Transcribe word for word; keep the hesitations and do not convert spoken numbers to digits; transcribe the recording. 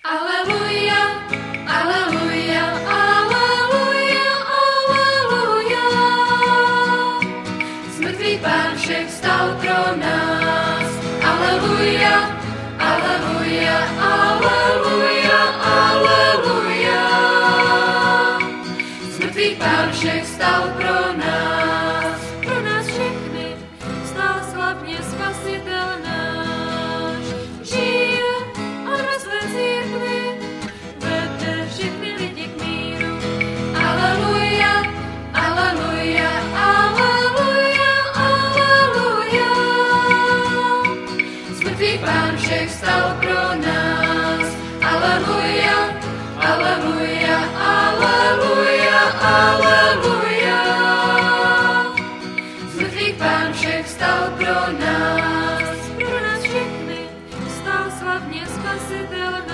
Aleluja, aleluja, aleluja, aleluja. Z mrtvých Pán všech vstal pro nás. Aleluja, aleluja, aleluja, aleluja. Z mrtvých Pán všech vstal pro nás. Pro nás všechny vstal slavně Spasitel náš. Žije on ve své církvi, vede všechny lidi k míru. Aleluja, aleluja, aleluja, aleluja. Z mrtvých Pán všech vstal pro nás. Aleluja, aleluja, aleluja, aleluja. Z mrtvých Pán všech vstal pro nás. Pro nás všechny vstal slavně Spasitel náš.